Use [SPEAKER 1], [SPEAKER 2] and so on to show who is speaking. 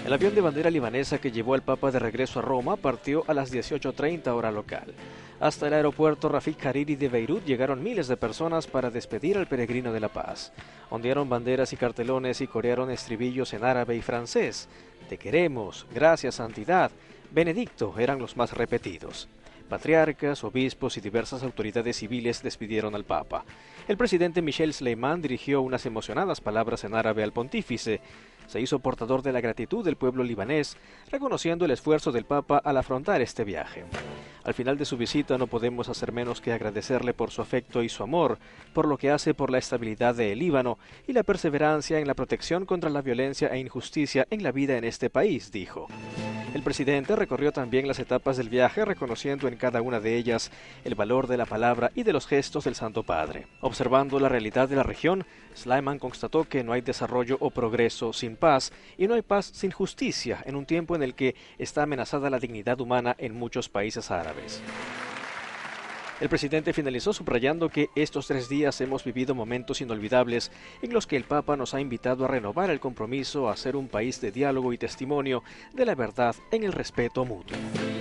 [SPEAKER 1] El avión de bandera libanesa que llevó al Papa de regreso a Roma partió a las 18:30 hora local. Hasta el aeropuerto Rafik Hariri de Beirut llegaron miles de personas para despedir al peregrino de la paz. Ondearon banderas y cartelones y corearon estribillos en árabe y francés. Te queremos, gracias santidad, Benedicto eran los más repetidos. Patriarcas, obispos y diversas autoridades civiles despidieron al Papa. El presidente Michel Sleiman dirigió unas emocionadas palabras en árabe al pontífice. Se hizo portador de la gratitud del pueblo libanés, reconociendo el esfuerzo del Papa al afrontar este viaje. Al final de su visita no podemos hacer menos que agradecerle por su afecto y su amor, por lo que hace por la estabilidad del Líbano y la perseverancia en la protección contra la violencia e injusticia en la vida en este país, dijo. El presidente recorrió también las etapas del viaje, reconociendo en cada una de ellas el valor de la palabra y de los gestos del Santo Padre. Observando la realidad de la región, Sleiman constató que no hay desarrollo o progreso sin paz y no hay paz sin justicia en un tiempo en el que está amenazada la dignidad humana en muchos países árabes. El presidente finalizó subrayando que estos 3 días hemos vivido momentos inolvidables en los que el Papa nos ha invitado a renovar el compromiso a ser un país de diálogo y testimonio de la verdad en el respeto mutuo.